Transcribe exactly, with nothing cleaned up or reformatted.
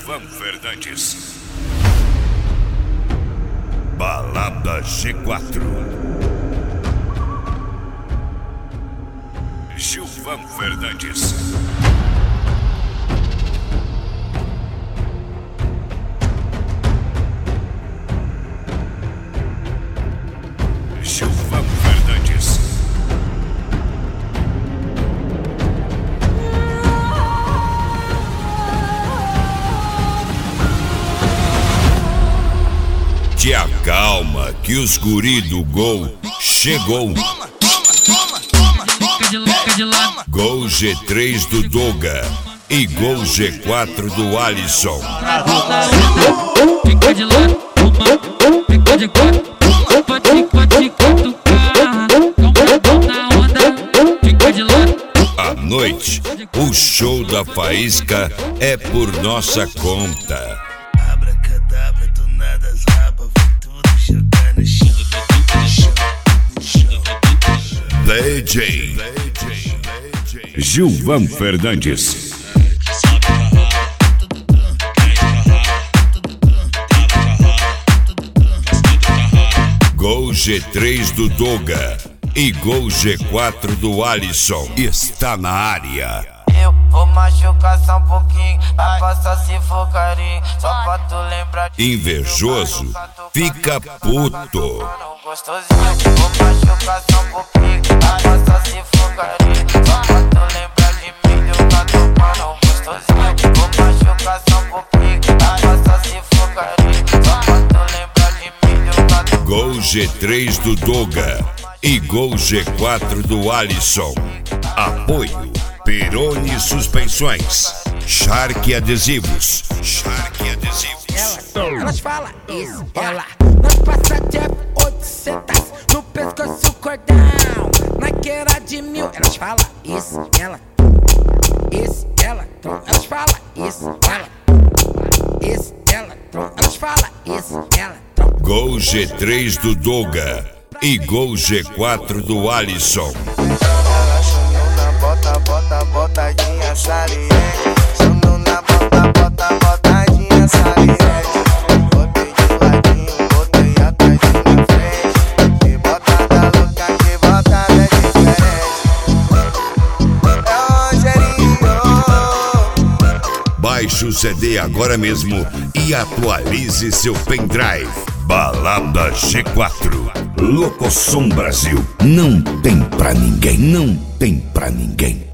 Gilvan Fernandes. Balada G quatro. Gilvan Fernandes. Gilvan Fernandes. Te acalma que os guri do gol chegou. Gol G três do Doga e Gol G quatro do Alisson. Fica de lado, uma, fica de quatro, pode, pode catucar, na onda, fica de lado. À noite, o show da faísca é por nossa conta. Abracadabra, do nada as rapas, vai tudo jogar no chão. D J Gilvan Fernandes. Gol G três do Doga e Gol G quatro do Alisson está na área. Eu vou machucar só um pouquinho, vai passar se for carinho, só pra tu lembrar de Invejoso fica puto. gostosinho. Vou machucar só um pouquinho, vai passar se for carinho, só pra tu lembrar de mim, eu tá tomando gostosinho. Vou machucar só um pouquinho, vai passar se for carinho, só pra tu lembrar de mim, eu tá tomando. Gol G três do Doga e Gol G quatro do Alisson. Apoio Peroni Suspensões, Shark Adesivos, Shark Adesivos. Elas falam isso, ela nós passa de F oitocentos no pescoço cordão, naquela de mil. Elas falam isso, ela, isso, ela, trom. Elas falam isso, ela, isso, ela, trom. Elas falam isso, ela, trom. Gol G três do Doga e Gol G quatro do Alisson. Ela chamou na bota, bota, botadinha saliente. Chamou na bota, bota, botadinha saliente. Botei de ladinho, botei atrás e na frente. Que botada louca, que botada diferente. É o Rogerinho. Baixe o C D agora mesmo e atualize seu pendrive. Balada G quatro. Locosom Brasil. Não tem pra ninguém, não tem pra ninguém.